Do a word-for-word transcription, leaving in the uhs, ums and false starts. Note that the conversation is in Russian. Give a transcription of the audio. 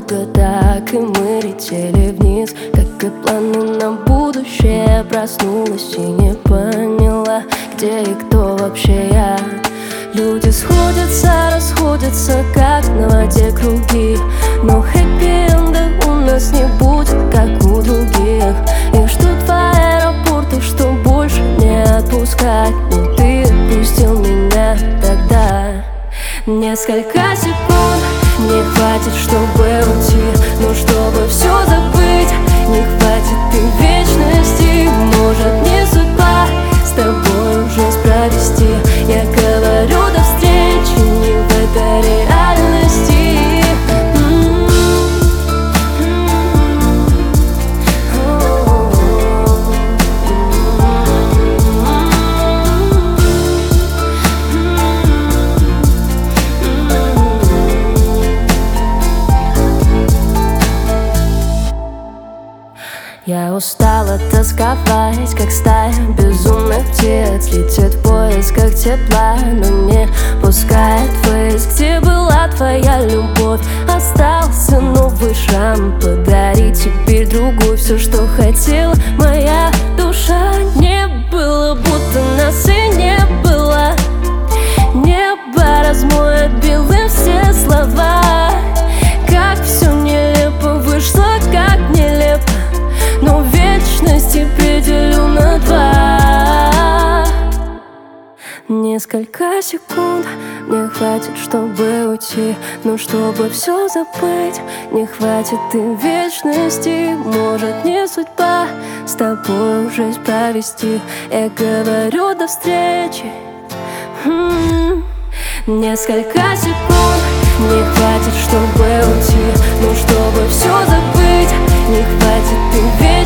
долго так, и мы летели вниз, как и планы на будущее. Проснулась и не поняла, где и кто вообще я. Люди сходятся, расходятся, как на воде круги, но хэппи-энда у нас не будет, как у других. Их ждут в аэропорту, что больше не отпускать, но ты отпустил меня тогда. Несколько секунд мне хватит, чтобы уйти, но чтобы все забыть, не хватит и вечности. Может, не судьба с тобой жизнь провести. Я говорю до встречи не в этой реальности. Я устала тосковать, как стая безумных птиц. Летит в поисках тепла, но не пускает ввысь. Где была твоя любовь? Остался новый шрам. Подари теперь другой все, что хотела моя душа. Не было, будто нас и не было. Небо размоет белым все слова. Как все нелепо вышло, как нелепо, но вечность определю на два. Несколько секунд мне хватит, чтобы уйти, но чтобы все забыть, не хватит и вечности. Может, не судьба с тобой жизнь провести. Я говорю до встречи. М-м-м. Несколько секунд мне хватит, чтобы уйти, но чтобы все забыть, не хватит и вечности.